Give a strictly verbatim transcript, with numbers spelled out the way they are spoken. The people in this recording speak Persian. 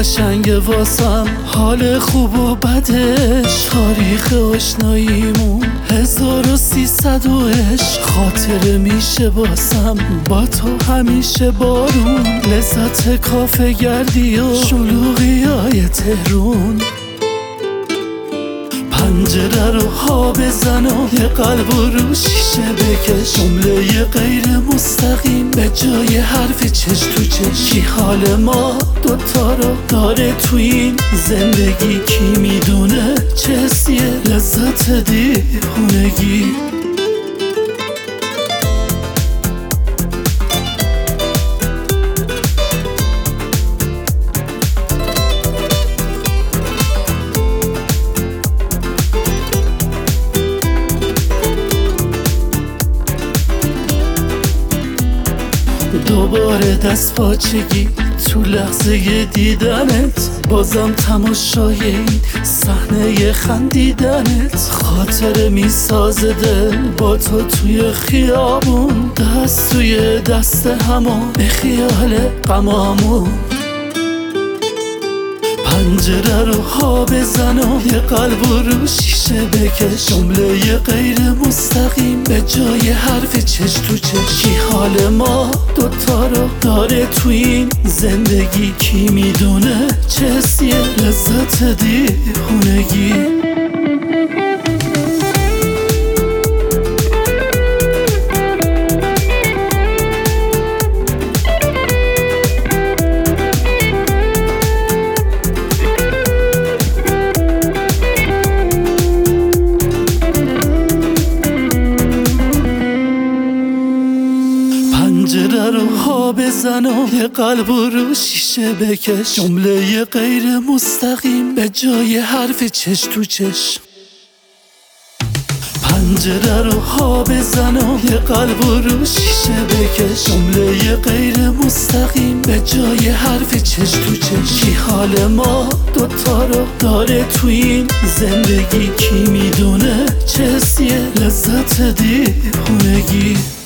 قشنگ واسم، حال خوب و بدش، تاریخ آشناییمون هزار و سیصد و عشق. خاطره میشه باسم با تو همیشه بارون، لذت کافه گردی و شلوغی های تهرون. پنجره رو ها بزن و یه قلب رو شیشه بکش، جمله غیر مستقیم به جای حرف چش تو چش. کی حال ما دوتا رو داره تو این زندگی، کی میدونه چه حسیه لذت دیوونگی. دوباره دست پاچگی تو لحظه دیدنت، بازم تماشای این صحنه خندیدنت. خاطره میسازه دل با تو توی خیابون، دست توی دست همون به خیال غمامون. پنجره رو ها بزن و یه قلب رو شیشه بکش، جمله غیر مستقیم به جای حرف چش تو چش. کی حال ما دوتا رو داره تو این زندگی، کی میدونه چه حسیه لذت دیوونگی. پنجره رو ها بزن و یه قلب رو شیشه بکش، جمله غیر مستقیم به جای حرف چش تو چش. پنجره رو ها بزن و یه قلب رو شیشه بکش، جمله غیر مستقیم به جای حرف چش تو چش. کی حال ما دوتا رو داره تو این زندگی، کی میدونه چه حسیه لذت دیوونگی.